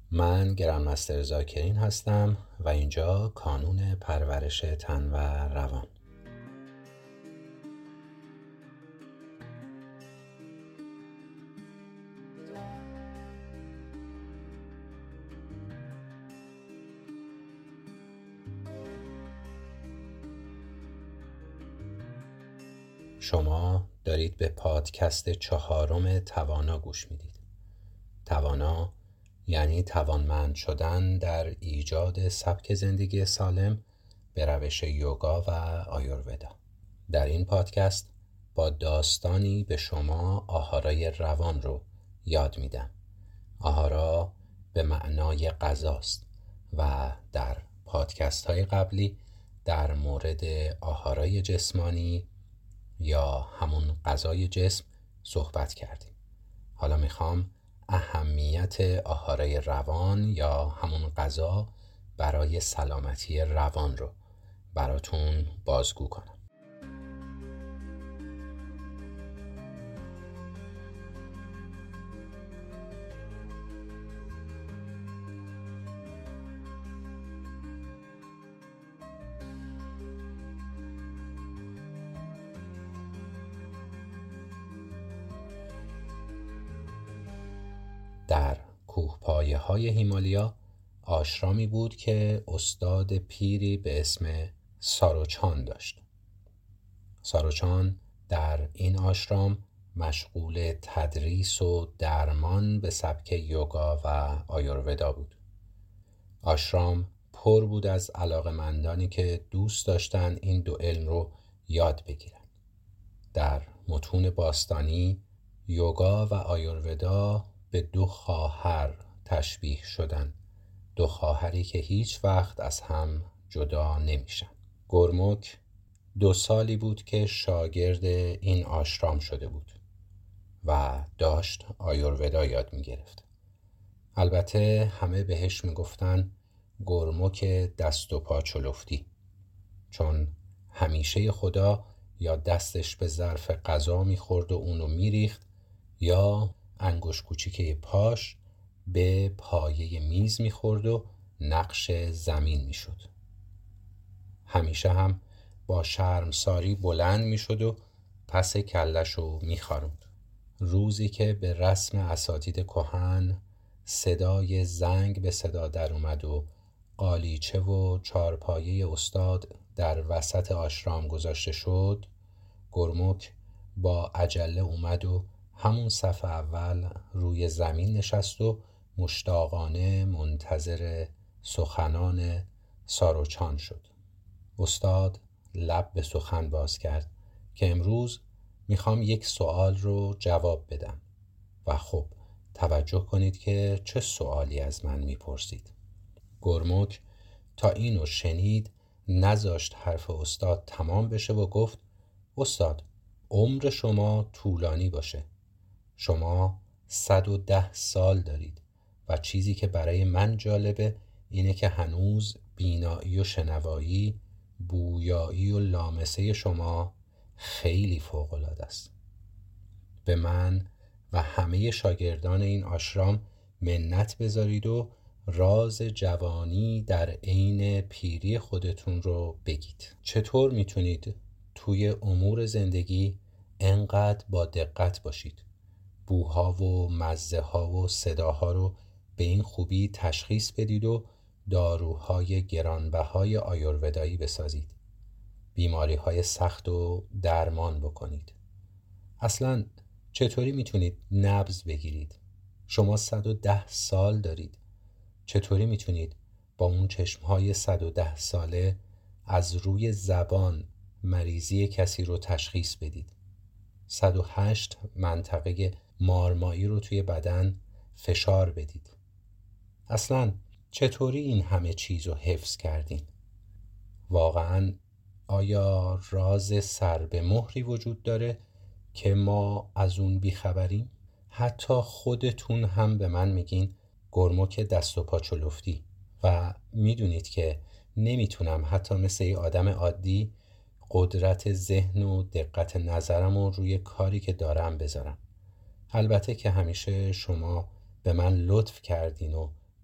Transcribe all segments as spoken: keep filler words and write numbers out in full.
من گرندمستر ذاکرین هستم و اینجا کانون پرورش تن و روان. شما دارید به پادکست چهارم توانا گوش میدید. توانا یعنی توانمند شدن در ایجاد سبک زندگی سالم به روش یوگا و آیورودا. در این پادکست با داستانی به شما آهارای روان رو یاد میدم. آهارا به معنای غذاست و در پادکست های قبلی در مورد آهارای جسمانی یا همون غذای جسم صحبت کردیم. حالا میخوام اهمیت آهارای روان یا همون غذا برای سلامتی روان رو براتون بازگو کنم. در کوهپایه های هیمالیا آشرامی بود که استاد پیری به اسم ساروچان داشت. ساروچان در این آشرام مشغول تدریس و درمان به سبک یوگا و آیورودا بود. آشرام پر بود از علاقه‌مندانی که دوست داشتن این دو علم رو یاد بگیرن. در متون باستانی یوگا و آیورودا به دو خواهر تشبیه شدن، دو خواهری که هیچ وقت از هم جدا نمیشن. گورموک دو سالی بود که شاگرد این آشرام شده بود و داشت آیورودا یاد میگرفت. البته همه بهش میگفتن گورموک دست و پا چلفتی، چون همیشه خدا یا دستش به ظرف غذا میخورد و اونو میریخت یا انگشت کوچیکه پاش به پایه میز میخورد و نقش زمین میشد. همیشه هم با شرمساری بلند میشد و پس کلشو میخاروند. روزی که به رسم اساتید کهن صدای زنگ به صدا در اومد و قالیچه و چارپایه استاد در وسط آشرام گذاشته شد، گورموک با عجله اومد و همون صف اول روی زمین نشست و مشتاقانه منتظر سخنان ساروچان شد. استاد لب به سخن باز کرد که امروز میخوام یک سوال رو جواب بدم و خب توجه کنید که چه سوالی از من میپرسید. گورموک تا اینو شنید نذاشت حرف استاد تمام بشه و گفت استاد عمر شما طولانی باشه. شما صد و ده سال دارید و چیزی که برای من جالبه اینه که هنوز بینایی و شنوایی، بویایی و لامسه شما خیلی فوق‌العاده است. به من و همه شاگردان این آشرام منت بذارید و راز جوانی در عین پیری خودتون رو بگید. چطور میتونید توی امور زندگی انقدر با دقت باشید؟ بوها و مزه ها و صداها رو به این خوبی تشخیص بدید و داروهای گرانبهای آیوروودایی بسازید. بیماری های سخت و درمان بکنید. اصلا چطوری میتونید نبض بگیرید؟ شما صد و ده سال دارید. چطوری میتونید با اون چشمهای صد و ده ساله از روی زبان مریضی کسی رو تشخیص بدید؟ صد و هشت منطقه مارمایی رو توی بدن فشار بدید. اصلا چطوری این همه چیز رو حفظ کردین؟ واقعا آیا راز سر به مهری وجود داره که ما از اون بیخبریم؟ حتی خودتون هم به من میگین گورموک دست و پا چلفتی و میدونید که نمیتونم حتی مثل یه آدم عادی قدرت ذهن و دقت نظرم رو روی کاری که دارم بذارم. البته که همیشه شما به من لطف کردین و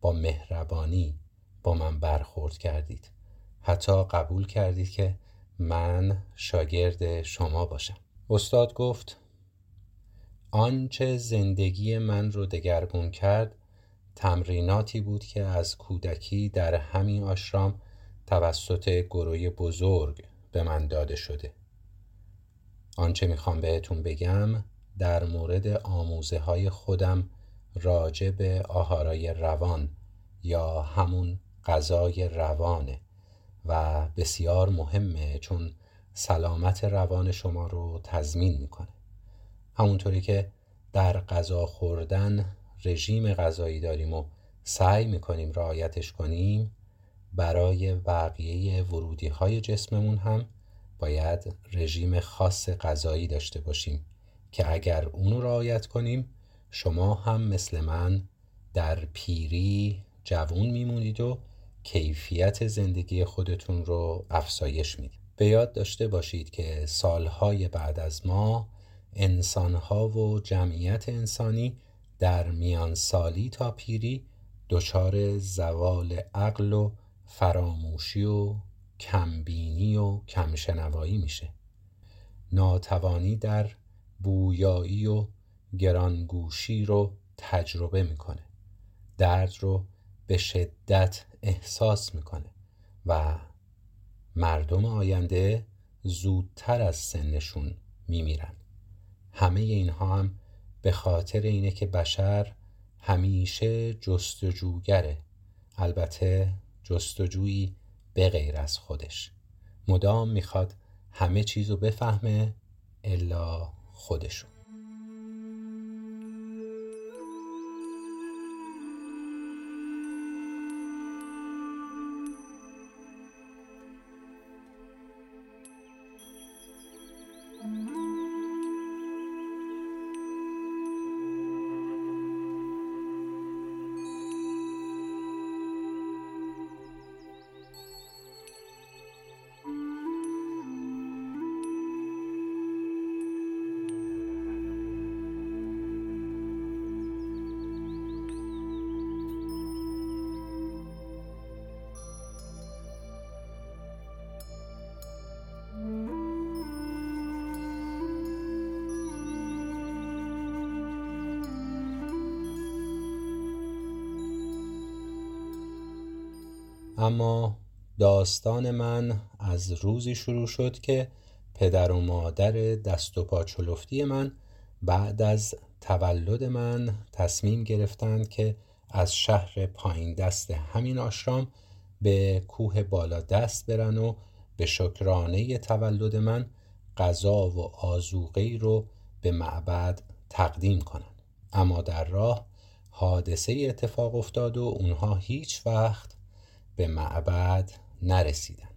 با مهربانی با من برخورد کردید. حتی قبول کردید که من شاگرد شما باشم. استاد گفت آنچه زندگی من رو دگرگون کرد تمریناتی بود که از کودکی در همین آشرام توسط گروه بزرگ به من داده شده. آنچه میخوام بهتون بگم در مورد آموزه های خودم راجع به آهارای روان یا همون غذای روانه و بسیار مهمه، چون سلامت روان شما رو تضمین میکنه. همونطوری که در غذا خوردن رژیم غذایی داریم و سعی میکنیم رعایتش کنیم، برای بقیه ورودی های جسممون هم باید رژیم خاص غذایی داشته باشیم که اگر اونو رعایت کنیم شما هم مثل من در پیری جوان میمونید و کیفیت زندگی خودتون رو افزایش میدید. به یاد داشته باشید که سالهای بعد از ما انسانها و جمعیت انسانی در میان سالی تا پیری دچار زوال عقل و فراموشی و کمبینی و کمشنوایی میشه. ناتوانی در بویایی و گرانگوشی رو تجربه میکنه. درد رو به شدت احساس میکنه و مردم آینده زودتر از سنشون میمیرن. همه اینها هم به خاطر اینه که بشر همیشه جستجوگره، البته جستجویی به غیر از خودش. مدام میخواد همه چیزو بفهمه الا خودشو. اما داستان من از روزی شروع شد که پدر و مادر دست و پا چلفتی من بعد از تولد من تصمیم گرفتند که از شهر پایین دست همین آشرام به کوه بالا دست برن و به شکرانه تولد من غذا و آذوقه‌ای رو به معبد تقدیم کنن. اما در راه حادثه اتفاق افتاد و اونها هیچ وقت به معبد نرسیدن.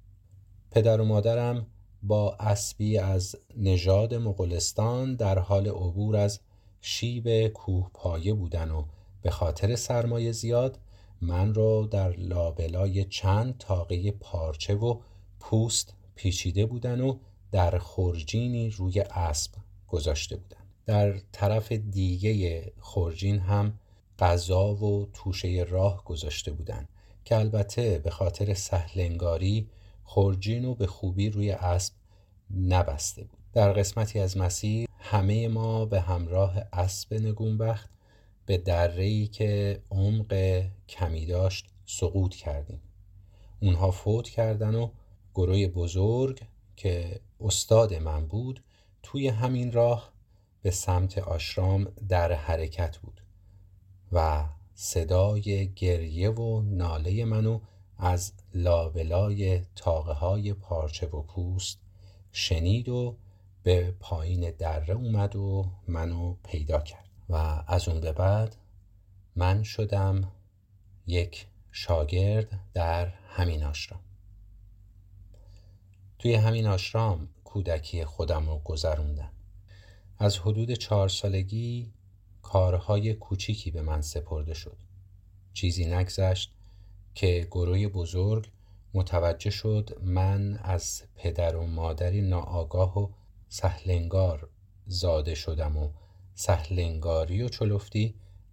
پدر و مادرم با اسبی از نژاد مغولستان در حال عبور از شیب کوه پایه بودن و به خاطر سرمایه زیاد من رو در لابلای چند تاقه پارچه و پوست پیچیده بودن و در خرجینی روی اسب گذاشته بودن. در طرف دیگه خرجین هم غذا و توشه راه گذاشته بودن که البته به خاطر سهلنگاری خرجینو به خوبی روی اسب نبسته بود. در قسمتی از مسیر همه ما به همراه اسب نگونبخت به دره‌ای که عمق کمی داشت سقوط کردیم. اونها فوت کردن و گروه بزرگ که استاد من بود توی همین راه به سمت آشرام در حرکت بود و صدای گریه و ناله منو از لابلای تاقه های پارچه و پوست شنید و به پایین دره اومد و منو پیدا کرد و از اون به بعد من شدم یک شاگرد در همین آشرام. توی همین آشرام کودکی خودم رو گذروندم. از حدود چهار سالگی کارهای کوچیکی به من سپرده شد. چیزی نگذشت که گروه بزرگ متوجه شد من از پدر و مادری ناآگاه و سهلنگار زاده شدم و سهلنگاری و چلفتی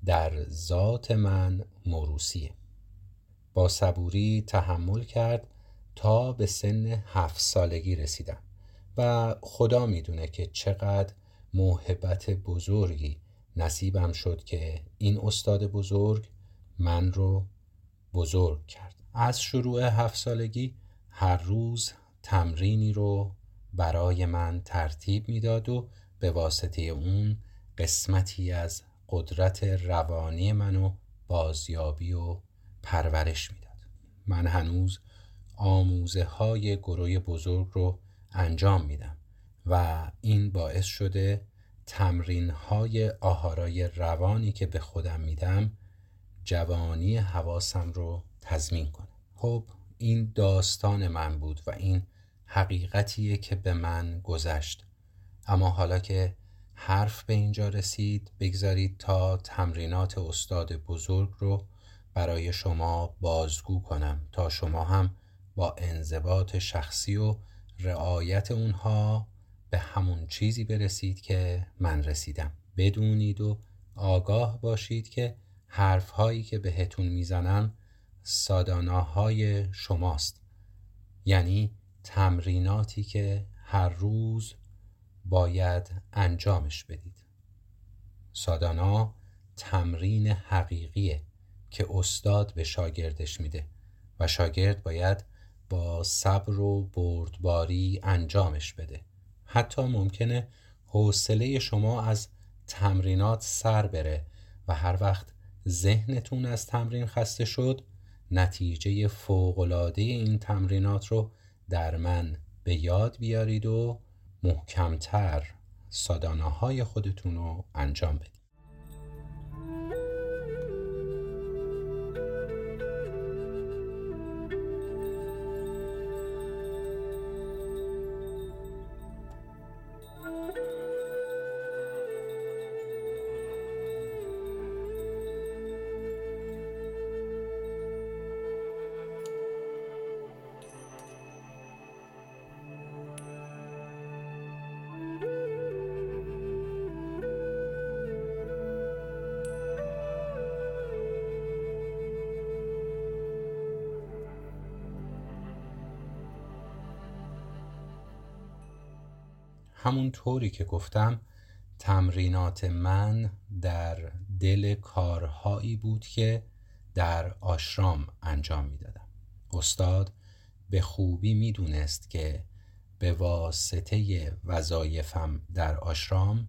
در ذات من موروثیه. با صبوری تحمل کرد تا به سن هفت سالگی رسیدم و خدا میدونه که چقدر موهبت بزرگی نصیبم شد که این استاد بزرگ من رو بزرگ کرد. از شروع هفت سالگی هر روز تمرینی رو برای من ترتیب میداد و به واسطه اون قسمتی از قدرت روانی منو بازیابی و پرورش میداد. من هنوز آموزه های گروه بزرگ رو انجام میدم و این باعث شده تمرین های آهارای روانی که به خودم میدم جوانی حواسم رو تضمین کنه. خب این داستان من بود و این حقیقتیه که به من گذشت. اما حالا که حرف به اینجا رسید، بگذارید تا تمرینات استاد بزرگ رو برای شما بازگو کنم تا شما هم با انضباط شخصی و رعایت اونها به همون چیزی برسید که من رسیدم. بدونید و آگاه باشید که حرفهایی که بهتون میزنم ساداناهای شماست، یعنی تمریناتی که هر روز باید انجامش بدید. سادانا تمرین حقیقیه که استاد به شاگردش میده و شاگرد باید با صبر و بردباری انجامش بده. حتی ممکنه حوصله شما از تمرینات سر بره و هر وقت ذهنتون از تمرین خسته شد، نتیجه فوق‌العاده این تمرینات رو در من به یاد بیارید و محکمتر سادانه‌های خودتون رو انجام بدید. همون طوری که گفتم تمرینات من در دل کارهایی بود که در آشرام انجام میدادم. استاد به خوبی میدونست که به واسطه وظایفم در آشرام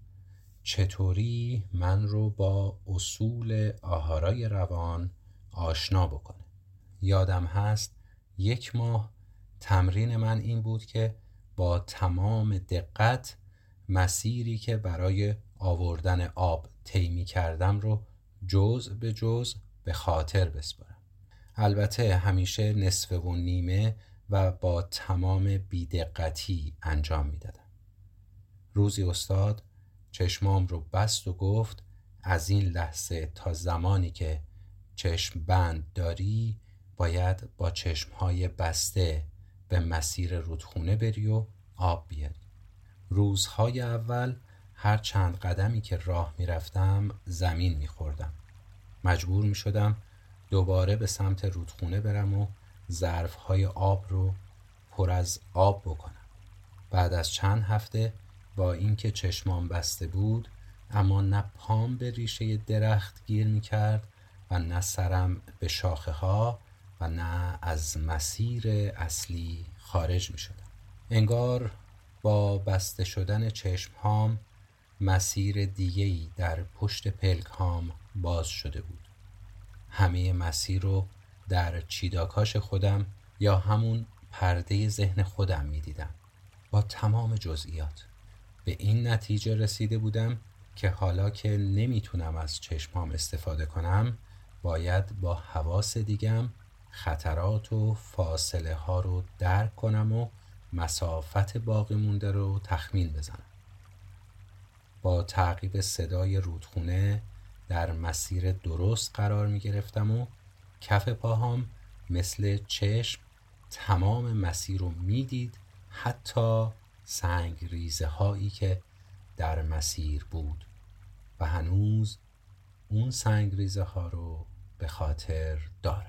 چطوری من رو با اصول آهارای روان آشنا بکنه. یادم هست یک ماه تمرین من این بود که با تمام دقت مسیری که برای آوردن آب طی می کردم رو جزء به جزء به خاطر بسپارم. البته همیشه نصف و نیمه و با تمام بیدقتی انجام می دادم. روزی استاد چشمام رو بست و گفت از این لحظه تا زمانی که چشم بند داری باید با چشمهای بسته به مسیر رودخونه بری و آب بیاری. روزهای اول هر چند قدمی که راه می رفتم زمین می خوردم. مجبور می شدم دوباره به سمت رودخونه برم و ظرفهای آب رو پر از آب بکنم. بعد از چند هفته با اینکه چشمام بسته بود اما نه پام به ریشه درخت گیر می کرد و نه سرم به شاخه ها و نه از مسیر اصلی خارج می شدم. انگار با بسته شدن چشم هام مسیر دیگه‌ای در پشت پلک هام باز شده بود. همه مسیر رو در چیداکاش خودم یا همون پرده ذهن خودم می دیدم با تمام جزئیات. به این نتیجه رسیده بودم که حالا که نمیتونم از چشمام استفاده کنم باید با حواس دیگم خطرات و فاصله ها رو درک کنم و مسافت باقی مونده رو تخمین بزنم. با تعقیب صدای رودخونه در مسیر درست قرار می گرفتم و کف پاهام مثل چشم تمام مسیر رو می دید، حتی سنگ ریزه هایی که در مسیر بود و هنوز اون سنگریزه ها رو به خاطر دارم.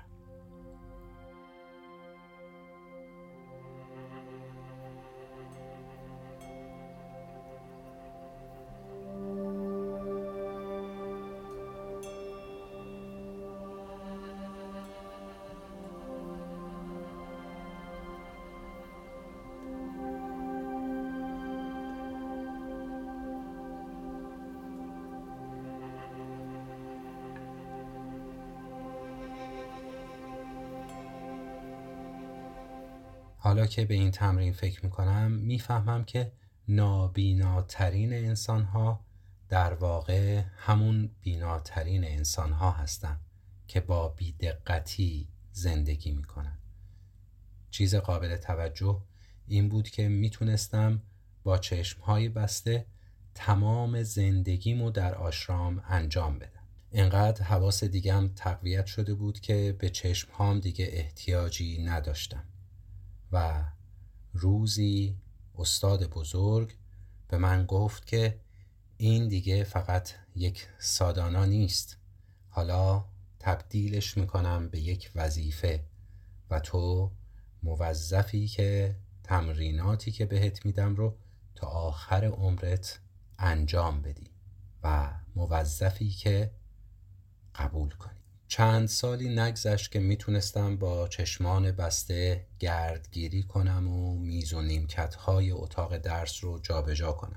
حالا که به این تمرین فکر میکنم میفهمم که نابیناترین انسانها در واقع همون بیناترین انسانها هستن که با بیدقتی زندگی میکنن. چیز قابل توجه این بود که میتونستم با چشمهای بسته تمام زندگیمو در آشرام انجام بدم. اینقدر حواس دیگم تقویت شده بود که به چشمهام دیگه احتیاجی نداشتم. و روزی استاد بزرگ به من گفت که این دیگه فقط یک سادانا نیست، حالا تبدیلش میکنم به یک وظیفه و تو موظفی که تمریناتی که بهت میدم رو تا آخر عمرت انجام بدی و موظفی که قبول کنی. چند سالی نگذشت که میتونستم با چشمان بسته گردگیری کنم و میز و نیمکت‌های اتاق درس رو جابجا کنم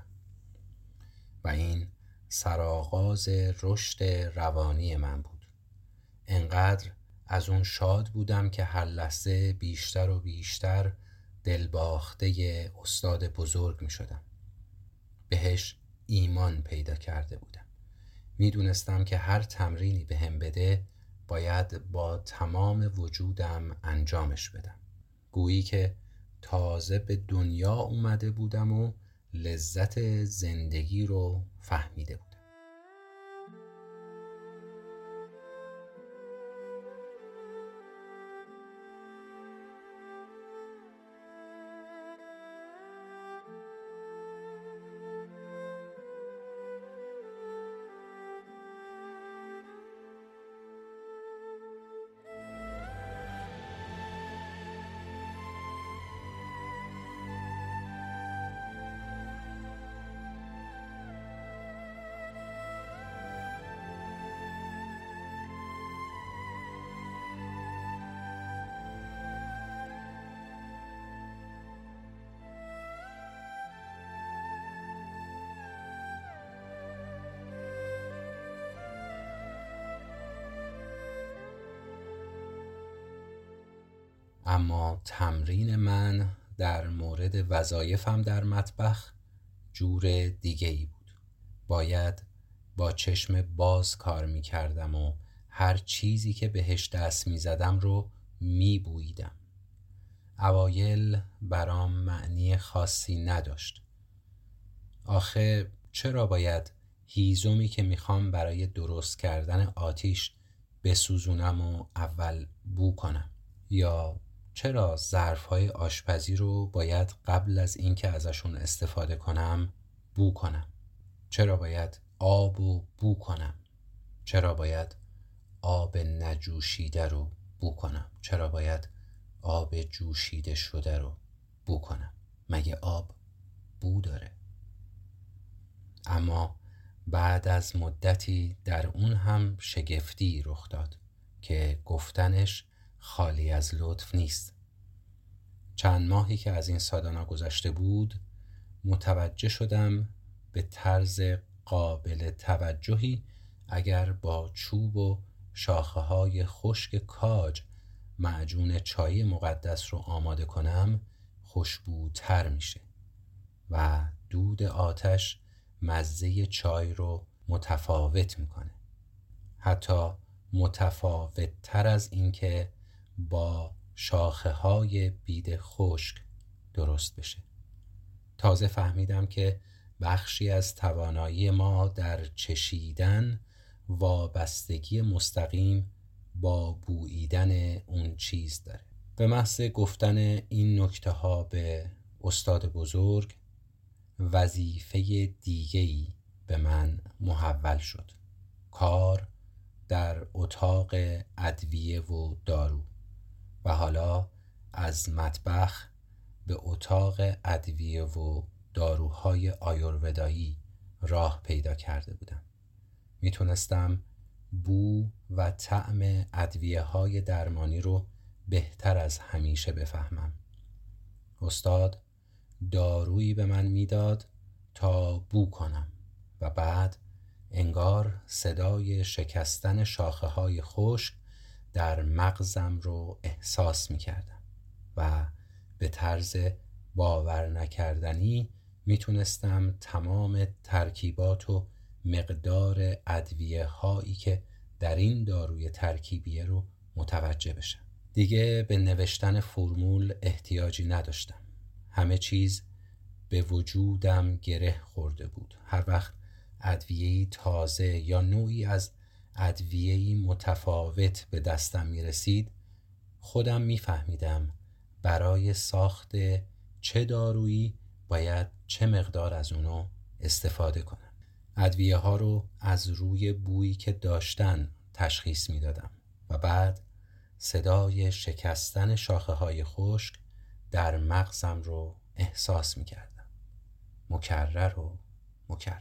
و این سرآغاز رشد روانی من بود. انقدر از اون شاد بودم که هر لحظه بیشتر و بیشتر دلباخته استاد بزرگ می شدم. بهش ایمان پیدا کرده بودم. می دونستم که هر تمرینی به هم بده باید با تمام وجودم انجامش بدم. گویی که تازه به دنیا اومده بودم و لذت زندگی رو فهمیده بودم. اما تمرین من در مورد وظایفم در مطبخ جور دیگه ای بود. باید با چشم باز کار می کردم و هر چیزی که بهش دست می زدم رو می بویدم. اوایل برام معنی خاصی نداشت. آخه چرا باید هیزمی که میخوام برای درست کردن آتیش بسوزونم و اول بو کنم؟ یا چرا ظرف‌های آشپزی رو باید قبل از اینکه ازشون استفاده کنم بو کنم؟ چرا باید آب رو بو کنم؟ چرا باید آب نجوشیده رو بو کنم؟ چرا باید آب جوشیده شده رو بو کنم؟ مگه آب بو داره؟ اما بعد از مدتی در اون هم شگفتی رخ داد که گفتنش خالی از لطف نیست. چند ماهی که از این سادانا گذشته بود متوجه شدم به طرز قابل توجهی اگر با چوب و شاخه های خشک کاج معجون چای مقدس رو آماده کنم خوشبوتر میشه و دود آتش مزه چای رو متفاوت میکنه، حتی متفاوت تر از این که با شاخه های بید خشک درست بشه. تازه فهمیدم که بخشی از توانایی ما در چشیدن وابستگی مستقیم با بوییدن اون چیز داره. به محض گفتن این نکته ها به استاد بزرگ وظیفه دیگه‌ای به من محول شد. کار در اتاق ادویه و دارو و حالا از مطبخ به اتاق ادویه و داروهای آیورودایی راه پیدا کرده بودم. میتونستم بو و طعم ادویه های درمانی رو بهتر از همیشه بفهمم. استاد دارویی به من میداد تا بو کنم و بعد انگار صدای شکستن شاخه های خشک در مغزم رو احساس می کردم و به طرز باور نکردنی می تونستم تمام ترکیبات و مقدار ادویه هایی که در این داروی ترکیبیه رو متوجه بشم. دیگه به نوشتن فرمول احتیاجی نداشتم. همه چیز به وجودم گره خورده بود. هر وقت ادویه‌ای تازه یا نوعی از ادویه‌ای متفاوت به دستم می رسید، خودم می فهمیدم برای ساخت چه دارویی باید چه مقدار از اونو استفاده کنم. ادویه ها رو از روی بویی که داشتن تشخیص می دادم و بعد صدای شکستن شاخه های خشک در مغزم رو احساس می کردم. مکرر و مکرر.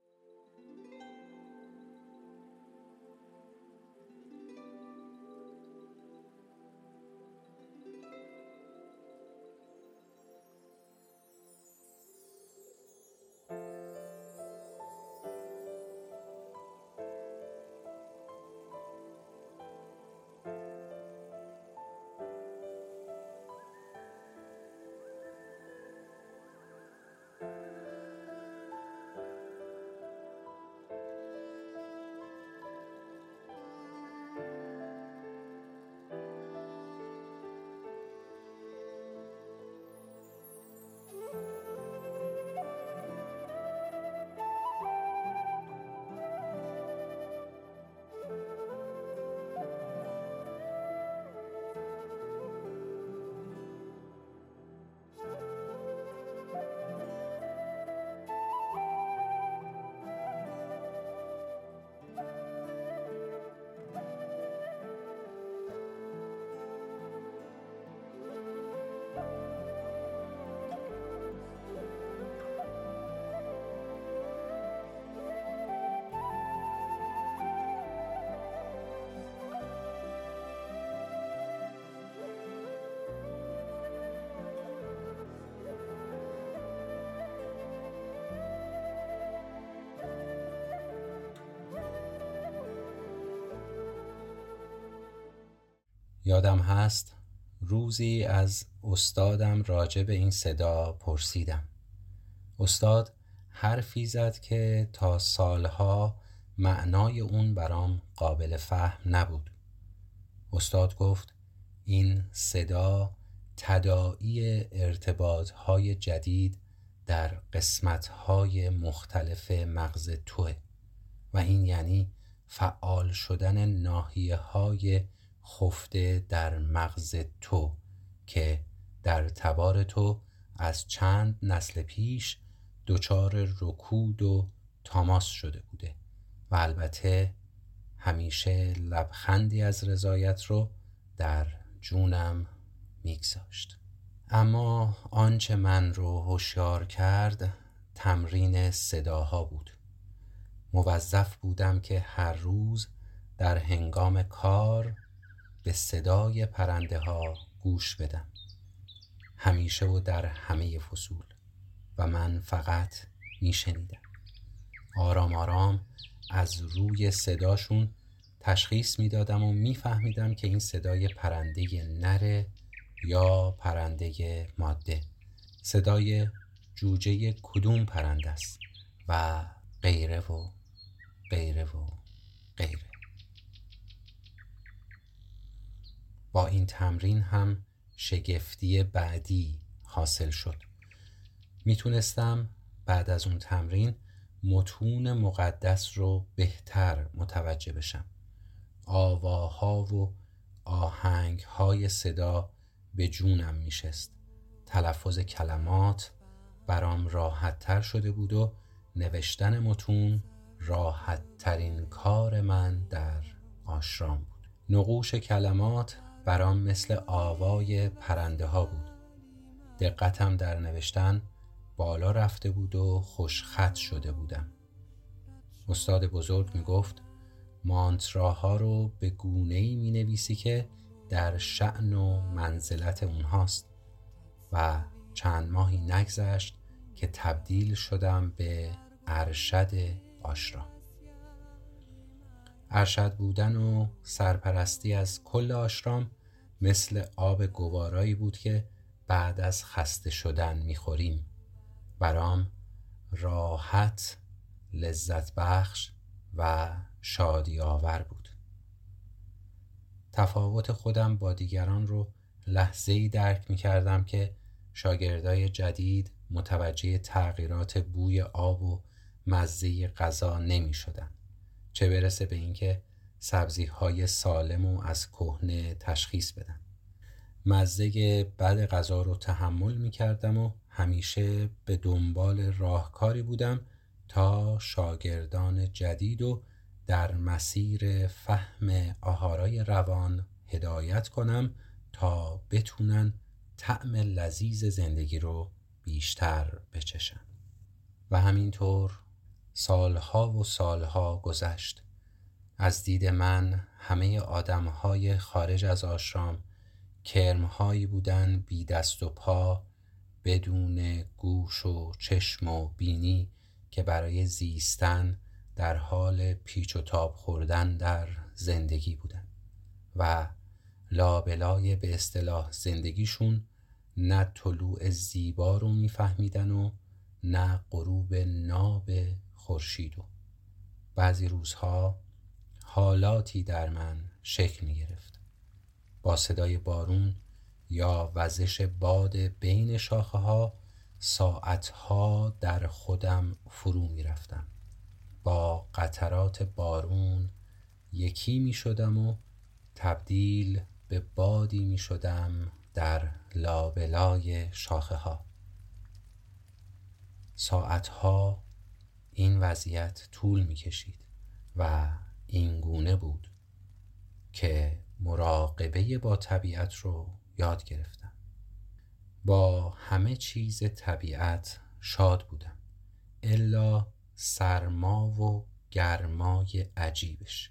یادم هست روزی از استادم راجع به این صدا پرسیدم. استاد حرفی زد که تا سالها معنای اون برام قابل فهم نبود. استاد گفت این صدا تداعی ارتباطهای جدید در قسمتهای مختلف مغز توه و این یعنی فعال شدن ناحیه های خفته در مغز تو که در تبار تو از چند نسل پیش دچار رکود و تاماس شده بوده و البته همیشه لبخندی از رضایت رو در جونم میگذاشت. اما آنچه من رو هوشیار کرد تمرین صداها بود. موظف بودم که هر روز در هنگام کار به صدای پرنده ها گوش بدم، همیشه و در همه فصول، و من فقط می شنیدم. آرام آرام از روی صداشون تشخیص می دادم و می فهمیدم که این صدای پرنده نره یا پرنده ماده، صدای جوجه کدوم پرنده است و غیره و غیره و غیره. با این تمرین هم شگفتی بعدی حاصل شد. میتونستم بعد از اون تمرین متون مقدس رو بهتر متوجه بشم. آواها و آهنگهای صدا به جونم میشست. تلفظ کلمات برام راحت تر شده بود و نوشتن متون راحت ترین کار من در آشرام بود. نقوش کلمات برام مثل آوای پرنده ها بود. دقتم در نوشتن بالا رفته بود و خوشخط شده بودم. استاد بزرگ می گفت مانتراها رو به گونه‌ای می نویسی که در شأن و منزلت اونهاست و چند ماهی نگذشت که تبدیل شدم به ارشد آشرام. ارشد بودن و سرپرستی از کل آشرام مثل آب گوارایی بود که بعد از خسته شدن میخوریم. برام راحت، لذت بخش و شادی آور بود. تفاوت خودم با دیگران رو لحظه‌ای درک می‌کردم که شاگردای جدید متوجه تغییرات بوی آب و مزه غذا نمی‌شدن، چه برسه به اینکه سبزی‌های سالم و از کهنه تشخیص بدن. مزه بد غذا رو تحمل می‌کردم و همیشه به دنبال راهکاری بودم تا شاگردان جدید و در مسیر فهم آهارای روان هدایت کنم تا بتونن طعم لذیذ زندگی رو بیشتر بچشن. و همینطور سالها و سالها گذشت. از دید من همه آدمهای خارج از آشرام کرمهایی بودن بی دست و پا، بدون گوش و چشم و بینی که برای زیستن در حال پیچ و تاب خوردن در زندگی بودن و لابلای به اصطلاح زندگیشون نه طلوع زیبا رو میفهمیدن و نه غروب ناب خورشید. و بعضی روزها حالاتی در من شکل می گرفت. با صدای بارون یا وزش باد بین شاخه ها ساعتها در خودم فرو می رفتم. با قطرات بارون یکی می شدم و تبدیل به بادی می شدم در لابلای شاخه ها. ساعتها این وضعیت طول می کشید و این گونه بود که مراقبه با طبیعت رو یاد گرفتم. با همه چیز طبیعت شاد بودم الا سرما و گرمای عجیبش.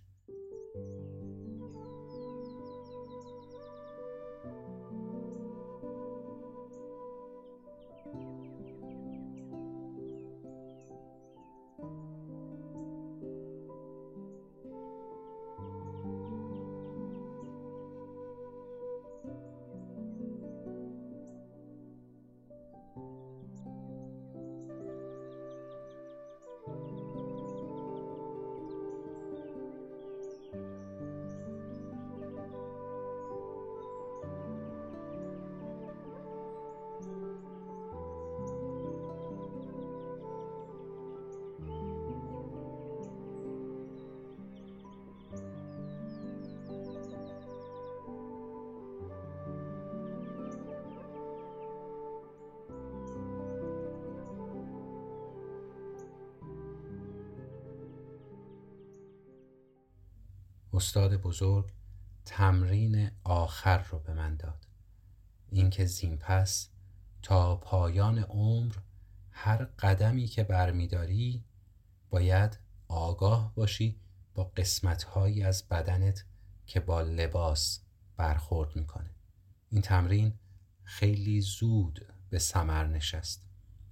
استاد بزرگ تمرین آخر رو به من داد، اینکه زین پس تا پایان عمر هر قدمی که برمیداری باید آگاه باشی با قسمت‌هایی از بدنت که با لباس برخورد میکنه. این تمرین خیلی زود به ثمر نشست.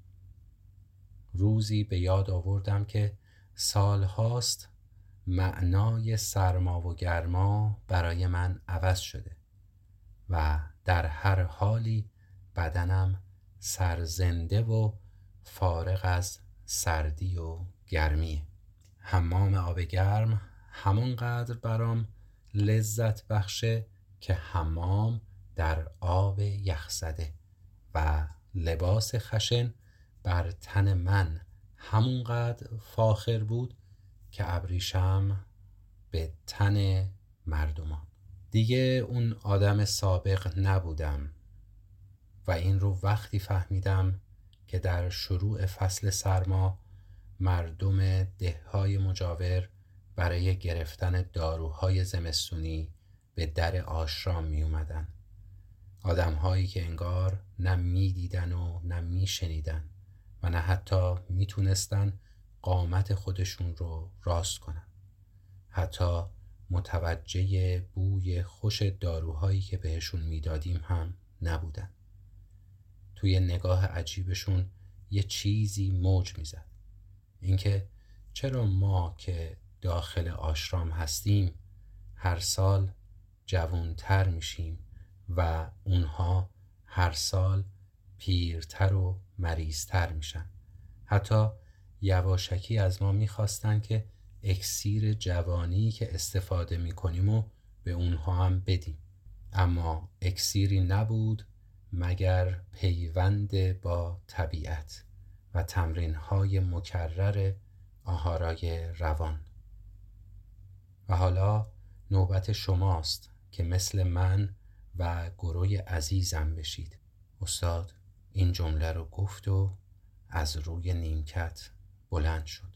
روزی به یاد آوردم که سالهاست معنای سرما و گرما برای من عوض شده و در هر حالی بدنم سرزنده و فارغ از سردی و گرمیه. حمام آب گرم همانقدر برام لذت بخشه که حمام در آب یخزده و لباس خشن بر تن من همونقدر فاخر بود که ابریشم به تن مردمان. دیگه اون آدم سابق نبودم و این رو وقتی فهمیدم که در شروع فصل سرما مردم دههای مجاور برای گرفتن داروهای زمستونی به در آشرام می اومدن. آدم هایی که انگار نه می دیدن و نه می شنیدن و نه حتی می تونستن قامت خودشون رو راست کنن. حتی متوجه بوی خوش داروهایی که بهشون می دادیم هم نبودن. توی نگاه عجیبشون یه چیزی موج می زد. اینکه چرا ما که داخل آشرام هستیم هر سال جوانتر میشیم و اونها هر سال پیرتر و مریضتر میشن. حتی یواشکی از ما میخواستن که اکسیر جوانی که استفاده میکنیم و به اونها هم بدیم. اما اکسیری نبود مگر پیوند با طبیعت و تمرین‌های مکرر آهارای روان. و حالا نوبت شماست که مثل من و گروه عزیزم بشید. استاد این جمله رو گفت و از روی نیمکت بلند شد.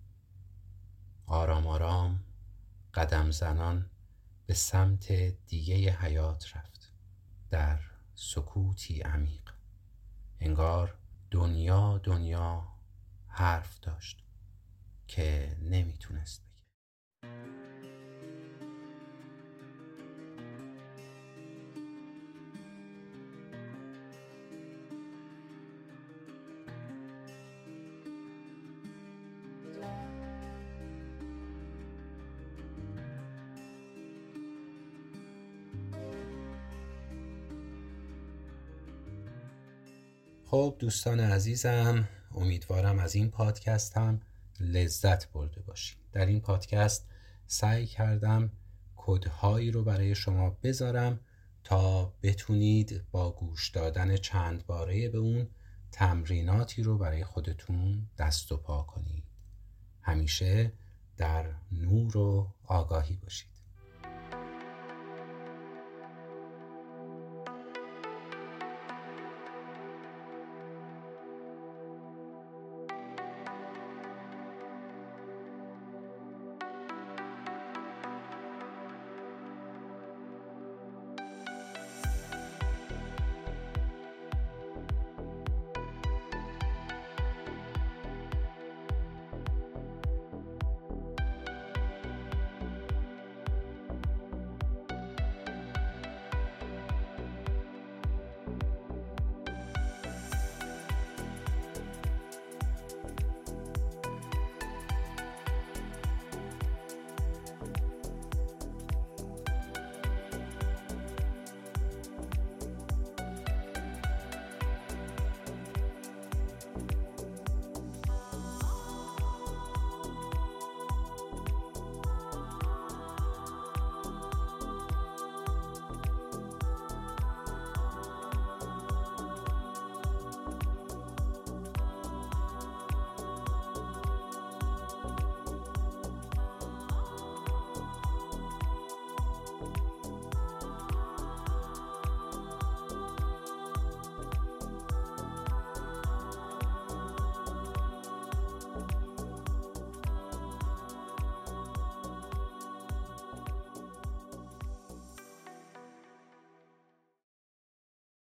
آرام آرام قدم زنان به سمت دیگه حیات رفت. در سکوتی عمیق. انگار دنیا دنیا حرف داشت که نمیتونست بگه. خب دوستان عزیزم، امیدوارم از این پادکست هم لذت برده باشید. در این پادکست سعی کردم کدهایی رو برای شما بذارم تا بتونید با گوش دادن چند باره به اون تمریناتی رو برای خودتون دست و پا کنید. همیشه در نور و آگاهی باشید.